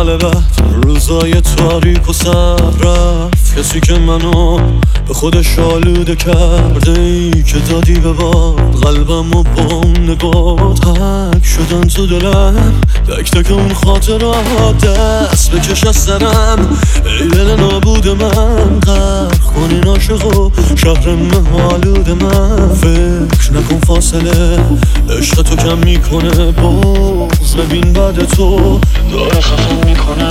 غلبت روزای تاریک و سر رفت، کسی که منو به خودش آلوده کرده ای که دادی به باد قلبم و با اون نگاه تک شدن تو دلم، تک تک اون خاطرات دست بکش از سرم ای دل نابود من، غرق کنی عاشق و شهر مهالود من، فکر نکن فاصله عشق تو کم میکنه، بغض ببین بعد تو داره خفم میکنه.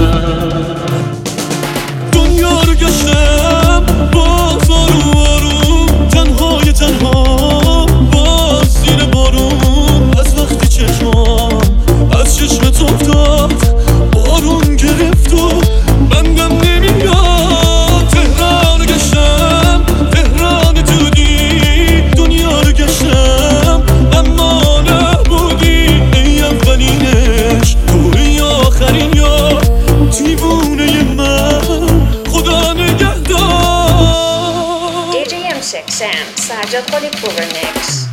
دنیا رو گشتم باز آروم آروم، تنهای تنها باز زیر بارون، از وقتی چشمام از چشم تو افتاد بارون گرفت و بندم نمیاد. تهران رو گشتم تهران دودی، دنیا رو گشتم اما نبودی، ای اولینش توی آخرین یا دیوونه من، خدا نگهدار. DJ M6 Sam Sajjad Kholi cover mix.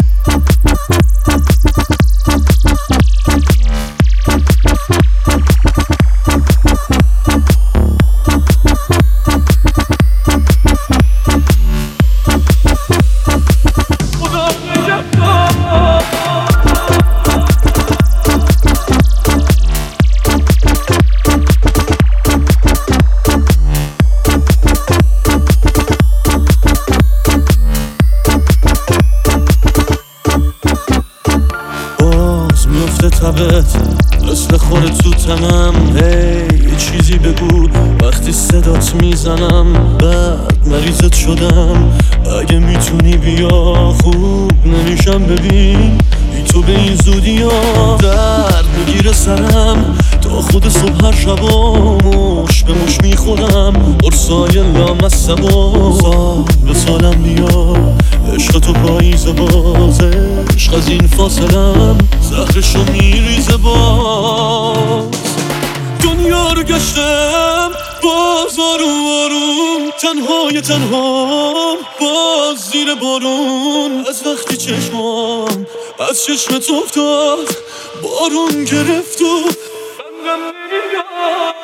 تبت مثل خوره تو تنم، هی چیزی بگو وقتی صدات میزنم، بعد مریضت شدم اگه میتونی بیا، خوب نمیشم ببین بی تو به این زودی ها، درد میگیره سرم تا خود صبح هر شبا مش به مش میخورم، قرصای لامصبا سال به سالم بیا، عشق تو پاییزه باز، عشق از این فاصلم زهرشو میریزه باز. دنیا رو گشتم باز آروم آروم، تنهای تنها باز زیر بارون، از وقتی چشمام از چشم تو افتاد بارون گرفت و بندم نمیاد.